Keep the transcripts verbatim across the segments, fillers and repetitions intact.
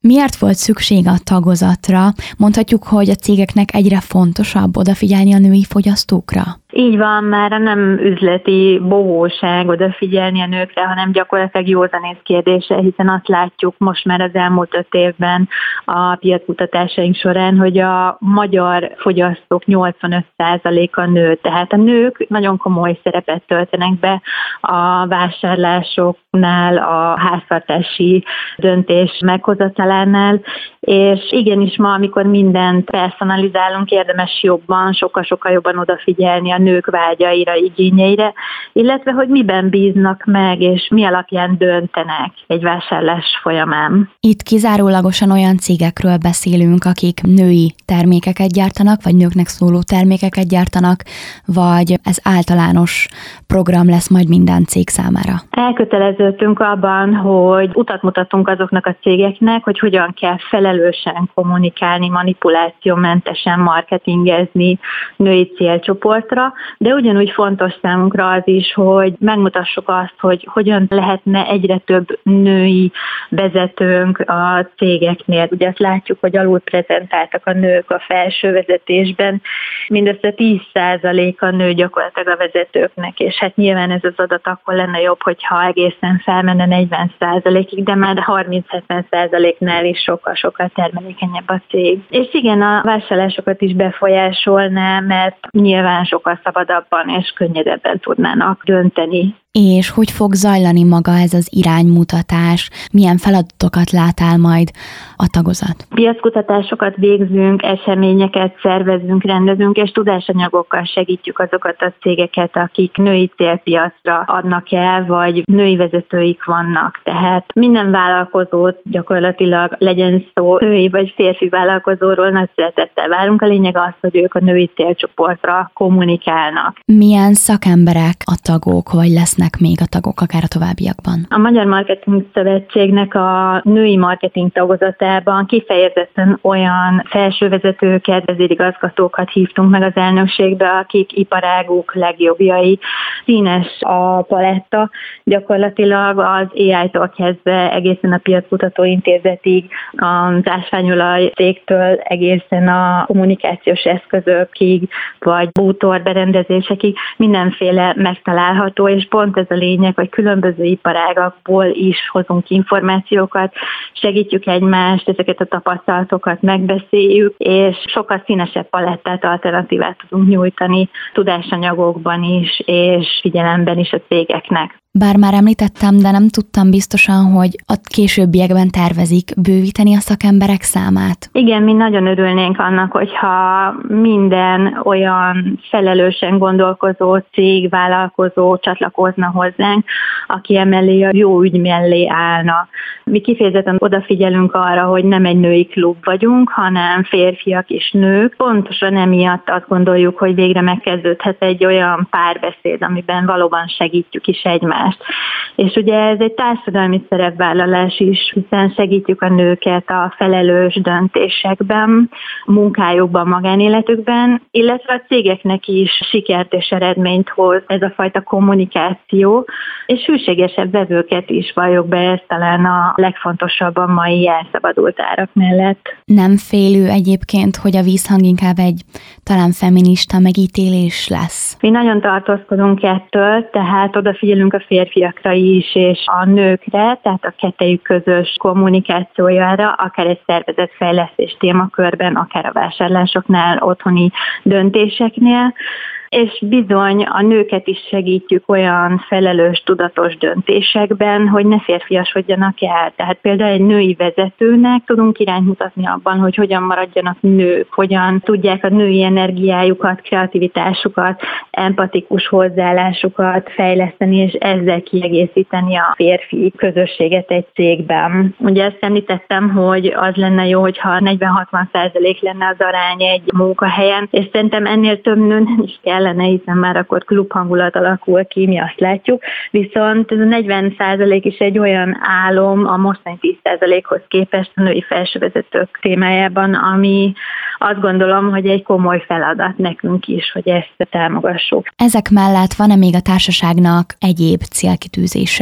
Miért volt szükség a tagozatra? Mondhatjuk, hogy a cégeknek egyre fontosabb odafigyelni a női fogyasztókra? Így van, már nem üzleti bohóság odafigyelni a nőkre, hanem gyakorlatilag józanész kérdése, hiszen azt látjuk most már az elmúlt öt évben a piackutatásaink során, hogy a magyar fogyasztók nyolcvanöt százaléka nő. Tehát a nők nagyon komoly szerepet töltenek be a vásárlásoknál, a háztartási döntés meghozatalánál, és igenis ma, amikor mindent personalizálunk, érdemes jobban, sokkal-sokkal jobban odafigyelni a nők vágyaira, igényeire, illetve hogy miben bíznak meg, és mi alapján döntenek egy vásárlás folyamán. Itt kizárólagosan olyan cégekről beszélünk, akik női termékeket gyártanak, vagy nőknek szóló termékeket gyártanak, vagy ez általános program lesz majd minden cég számára? Elköteleződtünk abban, hogy utat mutatunk azoknak a cégeknek, hogy hogyan kell felelősen kommunikálni, manipulációmentesen marketingezni női célcsoportra, de ugyanúgy fontos számunkra az is, hogy megmutassuk azt, hogy hogyan lehetne egyre több női vezetőnk a cégeknél. Ugye azt látjuk, hogy alul prezentáltak a nők a felső vezetésben, mindössze tíz százalék a nő gyakorlatilag a vezetőknek, és hát nyilván ez az adat akkor lenne jobb, hogyha egészen felmenne negyven százalékig, de már harminc-hetven százaléknál is sokkal-sokkal termelékenyebb a cég. És igen, a vásárlásokat is befolyásolná, mert nyilván sokkal szabadabban és könnyedebben tudnának dönteni. És hogy fog zajlani maga ez az iránymutatás? Milyen feladatokat látál majd a tagozat? Piackutatásokat végzünk, eseményeket szervezünk, rendezünk, és tudásanyagokkal segítjük azokat a cégeket, akik női célpiacra adnak el, vagy női vezetőik vannak. Tehát minden vállalkozót gyakorlatilag, legyen szó női vagy férfi vállalkozóról, nagy szeretettel várunk. A lényeg az, hogy ők a női célcsoportra kommunikálnak. Milyen szakemberek a tagok, vagy lesznek még a tagok akár a továbbiakban? A Magyar Marketing Szövetségnek a női marketing tagozatában kifejezetten olyan felsővezetőket, vezérigazgatókat hívtunk meg az elnökségbe, akik iparáguk legjobbjai. Színes a paletta, gyakorlatilag az á í-tól kezdve egészen a Piackutató Intézetig, az ásványolaj cégtől egészen a kommunikációs eszközökig, vagy bútorberendezésekig mindenféle megtalálható, és pont ez a lényeg, hogy különböző iparágakból is hozunk információkat, segítjük egymást, ezeket a tapasztalatokat megbeszéljük, és sokkal színesebb palettát, alternatívát tudunk nyújtani tudásanyagokban is, és figyelemben is a cégeknek. Bár már említettem, de nem tudtam biztosan, hogy a későbbiekben tervezik bővíteni a szakemberek számát. Igen, mi nagyon örülnénk annak, hogyha minden olyan felelősen gondolkozó cég, vállalkozó csatlakozna hozzánk, aki emellé a jó ügy mellé állna. Mi kifejezetten odafigyelünk arra, hogy nem egy női klub vagyunk, hanem férfiak és nők. Pontosan emiatt azt gondoljuk, hogy végre megkezdődhet egy olyan párbeszéd, amiben valóban segítjük is egymást. És ugye ez egy társadalmi szerepvállalás is, hiszen segítjük a nőket a felelős döntésekben, munkájukban, magánéletükben, illetve a cégeknek is sikert és eredményt hoz ez a fajta kommunikáció, és hűségesebb vevőket is, valljuk be, ez talán a legfontosabb a mai elszabadult árak mellett. Nem félő egyébként, hogy a vízhang inkább egy talán feminista megítélés lesz? Mi nagyon tartózkodunk ettől, tehát odafigyelünk a férfiakra is, és a nőkre, tehát a kettejük közös kommunikációjára, akár egy szervezetfejlesztés témakörben, akár a vásárlásoknál, otthoni döntéseknél, és bizony a nőket is segítjük olyan felelős, tudatos döntésekben, hogy ne férfiasodjanak el. Tehát például egy női vezetőnek tudunk irányt mutatni abban, hogy hogyan maradjanak nők, hogyan tudják a női energiájukat, kreativitásukat, empatikus hozzáállásukat fejleszteni, és ezzel kiegészíteni a férfi közösséget egy cégben. Ugye ezt említettem, hogy az lenne jó, hogyha negyven-hatvan százalék lenne az arány egy munkahelyen, és szerintem ennél több nő nem is kell lenne, hiszen már akkor klubhangulat alakul ki, mi azt látjuk, viszont ez a negyven százalék is egy olyan álom a mostani tíz százalékhoz képest a női felsővezetők témájában, ami azt gondolom, hogy egy komoly feladat nekünk is, hogy ezt támogassuk. Ezek mellett van-e még a társaságnak egyéb célkitűzése?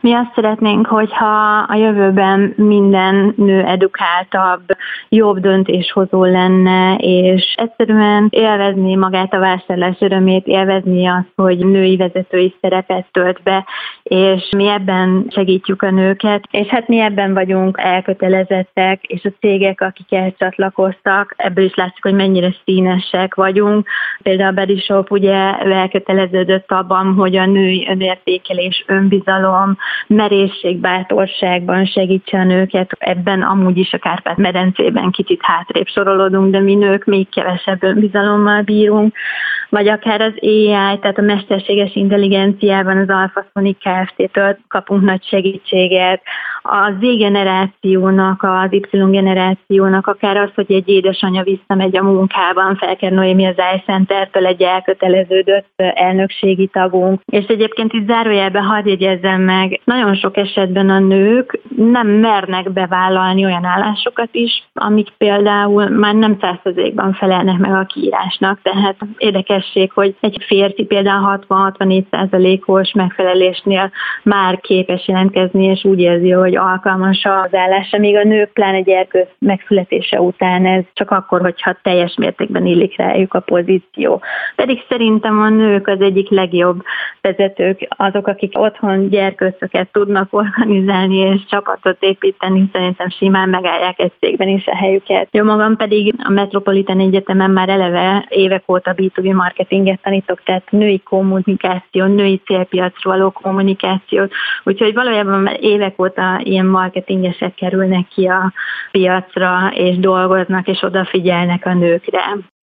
Mi azt szeretnénk, hogyha a jövőben minden nő edukáltabb, jobb döntéshozó lenne, és egyszerűen élvezni magát a vásárlás örömét, élvezni azt, hogy női vezetői szerepet tölt be, és mi ebben segítjük a nőket, és hát mi ebben vagyunk elkötelezettek, és a cégek, akik elcsatlakoztak, ebből is látszik, hogy mennyire színesek vagyunk. Például a Body Shop ugye elköteleződött abban, hogy a női önértékelés, önbizalom, merészség, bátorságban segítse a nőket. Ebben amúgy is a Kárpát-medencében kicsit hátrébb sorolódunk, de mi nők még kevesebb önbizalommal bírunk. Vagy akár az á i, tehát a mesterséges intelligenciában az Alphasonic Kft-től kapunk nagy segítséget. A Z-generációnak, az Y-generációnak, akár az, hogy egy édesanyja visszamegy a munkában, Felker Noémi az iCenter-től egy elköteleződött elnökségi tagunk. És egyébként itt zárójelben hadd jegyezzem meg, nagyon sok esetben a nők nem mernek bevállalni olyan állásokat is, amik például már nem száz százalékban felelnek meg a kiírásnak. Tehát érdekesség, hogy egy férfi például hatvan-hatvannégy százalékos megfelelésnél már képes jelentkezni, és úgy érzi, hogy alkalmas az állásra, míg a nők pláne gyerkőc megszületése után ez csak akkor, hogyha teljes mértékben illik rájuk a pozíció. Pedig szerintem a nők az egyik legjobb vezetők, azok, akik otthon gyerkőcöket tudnak organizálni és csapatot építeni, szerintem simán megállják egy cégben is a helyüket. Jó magam pedig a Metropolitan Egyetemen már eleve évek óta bé kettő bé marketinget tanítok, tehát női kommunikáció, női célpiacról való kommunikációt, úgyhogy valójában már évek óta ilyen marketingesek kerülnek ki a piacra, és dolgoznak, és odafigyelnek a nőkre.